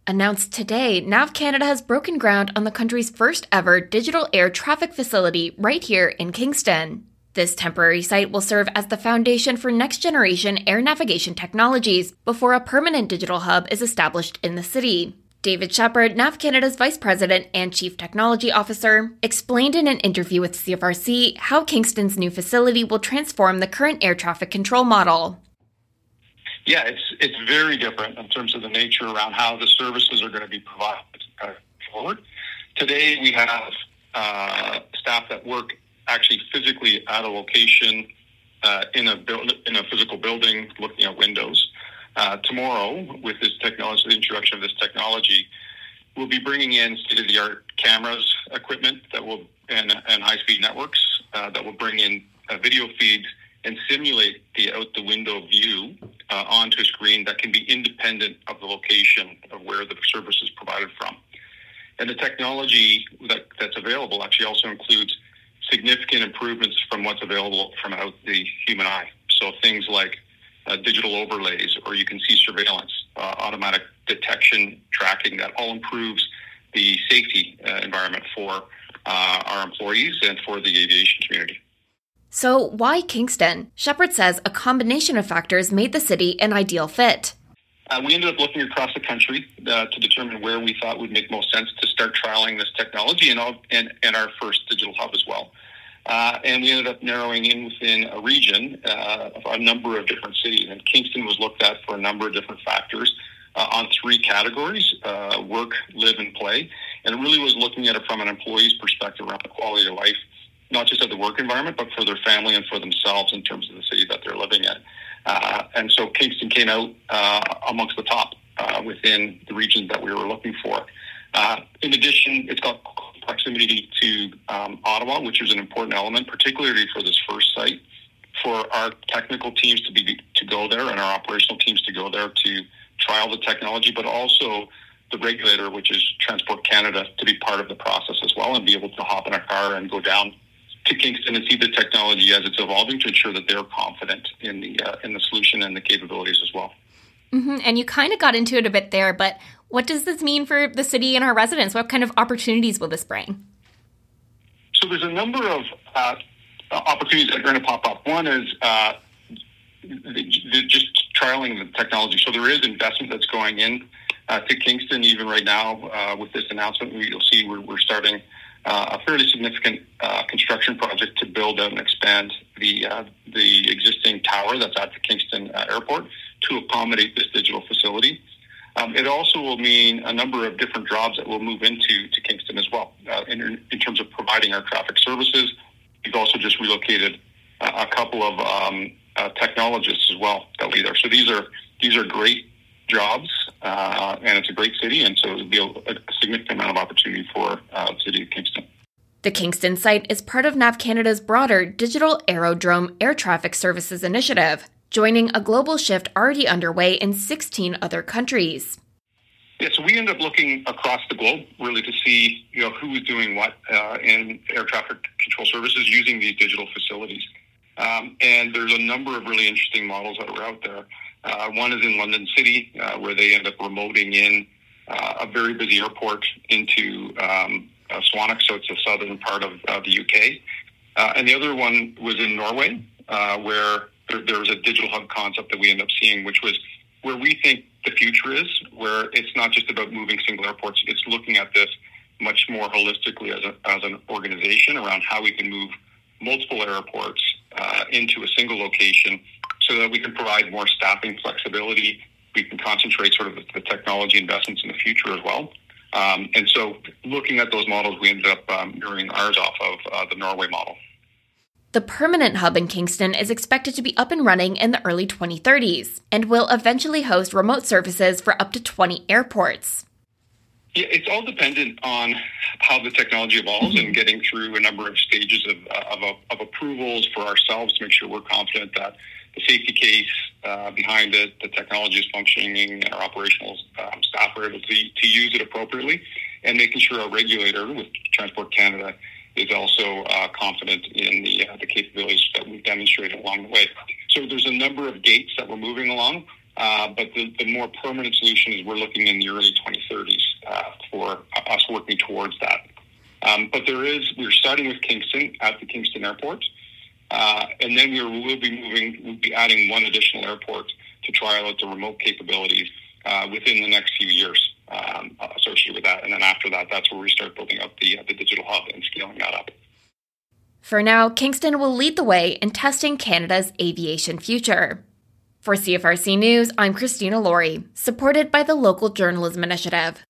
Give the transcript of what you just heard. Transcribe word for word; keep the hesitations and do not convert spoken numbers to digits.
Announced today, Nav Canada has broken ground on the country's first ever digital air traffic facility right here in Kingston. This temporary site will serve as the foundation for next-generation air navigation technologies before a permanent digital hub is established in the city. David Shepherd, Nav Canada's Vice President and Chief Technology Officer, explained in an interview with C F R C how Kingston's new facility will transform the current air traffic control model. Yeah, it's it's very different in terms of the nature around how the services are going to be provided uh, forward. Today, we have uh, staff that work actually physically at a location uh, in a build, in a physical building, looking at windows. Uh, tomorrow, with this technology, the introduction of this technology, we'll be bringing in state-of-the-art cameras, equipment that will and, and high-speed networks uh, that will bring in a video feed and simulate the out-the-window view uh, onto a screen that can be independent of the location of where the service is provided from. And the technology that, that's available actually also includes significant improvements from what's available from out the human eye. So things like uh, digital overlays, or you can see surveillance, uh, automatic detection, tracking, that all improves the safety uh, environment for uh, our employees and for the aviation community. So why Kingston? Shepherd says a combination of factors made the city an ideal fit. Uh, we ended up looking across the country uh, to determine where we thought would make most sense to start trialing this technology and, all, and, and our first digital hub as well. Uh, and we ended up narrowing in within a region uh, of a number of different cities. And Kingston was looked at for a number of different factors uh, on three categories, uh, work, live, and play. And it really was looking at it from an employee's perspective around the quality of life, not just of the work environment, but for their family and for themselves in terms of the city that they're living in. Uh, and so Kingston came out uh, amongst the top uh, within the regions that we were looking for. Uh, in addition, it's got proximity to um, Ottawa, which is an important element, particularly for this first site, for our technical teams to be to go there and our operational teams to go there to trial the technology, but also the regulator, which is Transport Canada, to be part of the process as well and be able to hop in a car and go down to Kingston and see the technology as it's evolving to ensure that they're confident in the uh, in the solution and the capabilities as well. Mm-hmm. And you kind of got into it a bit there, but what does this mean for the city and our residents? What kind of opportunities will this bring? So there's a number of uh, opportunities that are going to pop up. One is uh, the, the just trialing the technology. So there is investment that's going in uh, to Kingston even right now uh, with this announcement. You'll see we're, we're starting Uh, a fairly significant uh, construction project to build out and expand the uh, the existing tower that's at the Kingston uh, Airport to accommodate this digital facility. Um, it also will mean a number of different jobs that will move into to Kingston as well uh, in, in terms of providing our traffic services. We've also just relocated uh, a couple of um, uh, technologists as well that will be there. So these are these are great jobs, uh, and it's a great city, and so it'll be a, a significant amount of opportunity for uh, the city of Kingston. The Kingston site is part of Nav Canada's broader Digital Aerodrome Air Traffic Services initiative, joining a global shift already underway in sixteen other countries. Yeah, so we end up looking across the globe really to see, you know, who is doing what uh, in air traffic control services using these digital facilities. Um, and there's a number of really interesting models that are out there. Uh, one is in London City, uh, where they end up remoting in uh, a very busy airport into um, uh, Swanwick, so it's the southern part of uh, the U K. Uh, and the other one was in Norway, uh, where there, there was a digital hub concept that we ended up seeing, which was where we think the future is, where it's not just about moving single airports, it's looking at this much more holistically as, a, as an organization around how we can move multiple airports uh, into a single location so that we can provide more staffing flexibility. We can concentrate sort of the, the technology investments in the future as well. Um, and so looking at those models, we ended up um, mirroring ours off of uh, the Norway model. The permanent hub in Kingston is expected to be up and running in the early twenty thirties and will eventually host remote services for up to twenty airports. Yeah, it's all dependent on how the technology evolves mm-hmm. and getting through a number of stages of, of, of approvals for ourselves to make sure we're confident that the safety case uh, behind it, the technology is functioning, and our operational um, staff are able to, to use it appropriately, and making sure our regulator with Transport Canada is also uh, confident in the uh, the capabilities that we've demonstrated along the way. So there's a number of gates that we're moving along. Uh, but the, the more permanent solution is we're looking in the early twenty thirties uh, for us working towards that. Um, but there is, we're starting with Kingston at the Kingston Airport, uh, and then we will be moving, we'll be adding one additional airport to trial out the remote capabilities uh, within the next few years um, associated with that. And then after that, that's where we start building up the, uh, the digital hub and scaling that up. For now, Kingston will lead the way in testing Canada's aviation future. For C F R C News, I'm Christina Laurie, supported by the Local Journalism Initiative.